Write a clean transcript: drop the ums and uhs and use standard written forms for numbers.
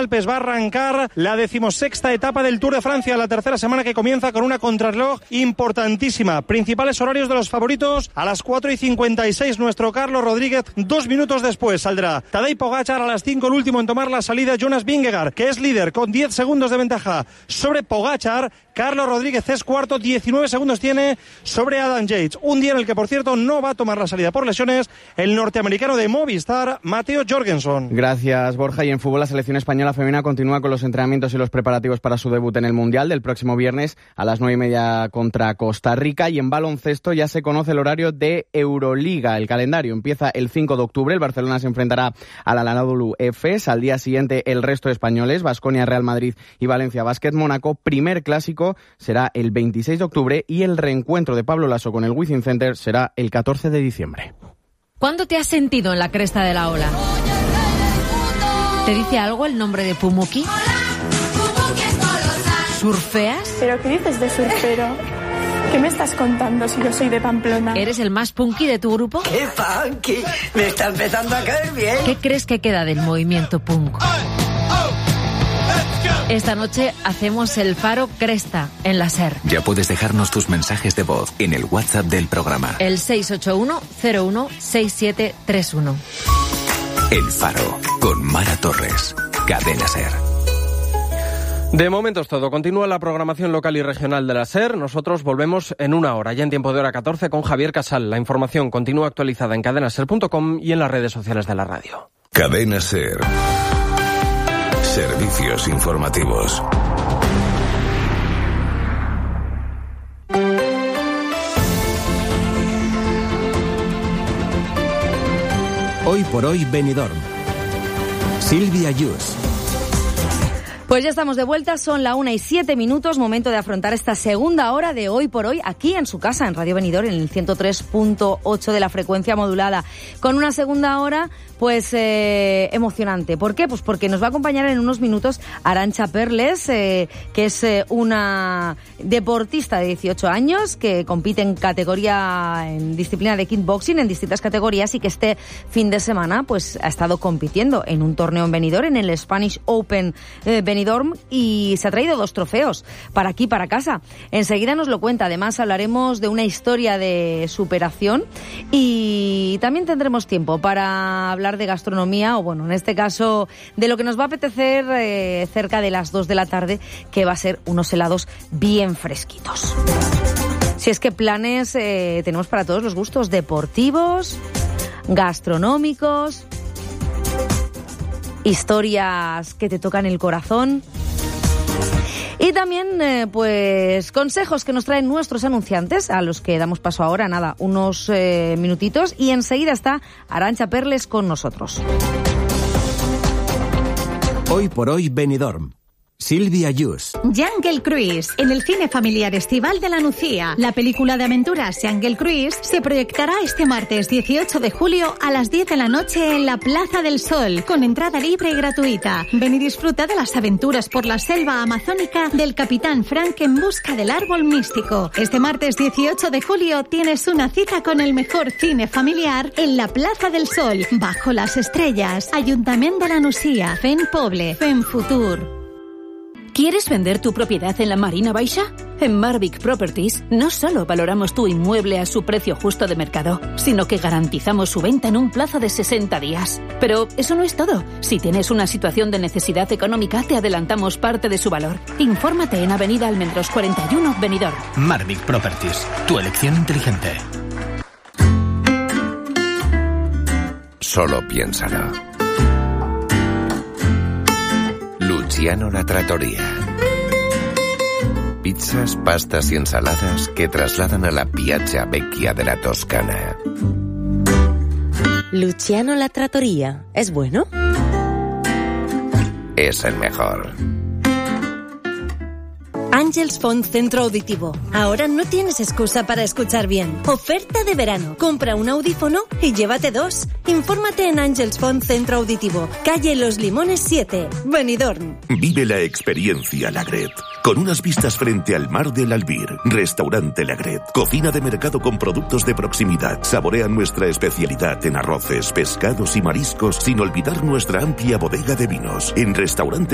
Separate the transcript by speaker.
Speaker 1: Alpes va a arrancar la 16ª etapa del Tour de Francia, la tercera semana que comienza con una contrarreloj importantísima. Principales horarios de los favoritos: a las 4:56 nuestro Carlos Rodríguez, 2 minutos después saldrá Tadej Pogačar, a las 5 el último en tomar la salida Jonas Vingegaard, que es líder con 10 segundos de ventaja sobre Pogačar. Carlos Rodríguez es cuarto, 19 segundos tiene sobre Adam Yates. Un día en el que, por cierto, no va a tomar la salida por lesiones el norteamericano de Movistar, Matteo Jorgensen.
Speaker 2: Gracias, Borja. Y en fútbol, la selección española femenina continúa con los entrenamientos y los preparativos para su debut en el Mundial del próximo viernes a las 9:30 contra Costa Rica. Y en baloncesto ya se conoce el horario de Euroliga. El calendario empieza el 5 de octubre. El Barcelona se enfrentará al Anadolu Efes. Al día siguiente, el resto de españoles: Baskonia, Real Madrid y Valencia Basket Mónaco. Primer clásico será el 26 de octubre y el reencuentro de Pablo Laso con el Wizzing Center será el 14 de diciembre.
Speaker 3: ¿Cuándo te has sentido en la cresta de la ola? ¿Te dice algo el nombre de Pumuki? ¿Surfeas?
Speaker 4: ¿Pero qué dices de surfero? ¿Qué me estás contando si yo soy de Pamplona?
Speaker 3: ¿Eres el más punky de tu grupo?
Speaker 5: ¡Qué funky! Me está empezando a caer bien.
Speaker 3: ¿Qué crees que queda del movimiento punk? Esta noche hacemos el Faro Cresta en la SER.
Speaker 6: Ya puedes dejarnos tus mensajes de voz en el WhatsApp del programa.
Speaker 3: El 681-016731.
Speaker 6: El Faro, con Mara Torres. Cadena SER.
Speaker 7: De momento es todo. Continúa la programación local y regional de la SER. Nosotros volvemos en una hora, ya en tiempo de hora 14, con Javier Casal. La información continúa actualizada en cadenaser.com y en las redes sociales de la radio.
Speaker 8: Cadena SER. Servicios informativos.
Speaker 9: Hoy por hoy Benidorm. Silvia Yus.
Speaker 10: Pues ya estamos de vuelta, son la 1:07, momento de afrontar esta segunda hora de Hoy por Hoy aquí en su casa, en Radio Benidorm, en el 103.8 de la frecuencia modulada, con una segunda hora pues emocionante. ¿Por qué? Pues porque nos va a acompañar en unos minutos Arantxa Perles, que es una deportista de 18 años que compite en disciplina de kickboxing en distintas categorías y que este fin de semana pues ha estado compitiendo en un torneo en Benidorm, en el Spanish Open Benidorm, y se ha traído 2 trofeos para aquí, para casa. Enseguida nos lo cuenta. Además hablaremos de una historia de superación y también tendremos tiempo para hablar de gastronomía, o bueno, en este caso de lo que nos va a apetecer cerca de las 2 de la tarde, que va a ser unos helados bien fresquitos. Si es que planes tenemos para todos los gustos: deportivos, gastronómicos, historias que te tocan el corazón. Y también, pues, consejos que nos traen nuestros anunciantes, a los que damos paso ahora, unos minutitos, y enseguida está Arantxa Perles con nosotros.
Speaker 9: Hoy por hoy Benidorm. Silvia Yus.
Speaker 11: Jungle Cruise, en el cine familiar estival de la Nucía. La película de aventuras Jungle Cruise se proyectará este martes 18 de julio a las 10 de la noche en la Plaza del Sol, con entrada libre y gratuita. Ven y disfruta de las aventuras por la selva amazónica del Capitán Frank en busca del árbol místico. Este martes 18 de julio tienes una cita con el mejor cine familiar en la Plaza del Sol, bajo las estrellas. Ayuntamiento de la Nucía, Fem Poble, Fem Futur.
Speaker 12: ¿Quieres vender tu propiedad en la Marina Baixa? En Marvic Properties no solo valoramos tu inmueble a su precio justo de mercado, sino que garantizamos su venta en un plazo de 60 días. Pero eso no es todo. Si tienes una situación de necesidad económica, te adelantamos parte de su valor. Infórmate en Avenida Almendros 41, Benidorm.
Speaker 13: Marvic Properties, tu elección inteligente.
Speaker 8: Solo piénsalo. Luciano La Trattoria. Pizzas, pastas y ensaladas que trasladan a la Piazza Vecchia de la Toscana.
Speaker 14: Luciano La Trattoria. ¿Es bueno?
Speaker 8: Es el mejor.
Speaker 14: Ángels Font Centro Auditivo. Ahora no tienes excusa para escuchar bien. Oferta de verano. Compra un audífono y llévate 2. Infórmate en Ángels Font Centro Auditivo, calle Los Limones 7, Benidorm.
Speaker 15: Vive la experiencia Lagret. Con unas vistas frente al mar del Albir. Restaurante Lagret. Cocina de mercado con productos de proximidad. Saborea nuestra especialidad en arroces, pescados y mariscos, sin olvidar nuestra amplia bodega de vinos. En Restaurante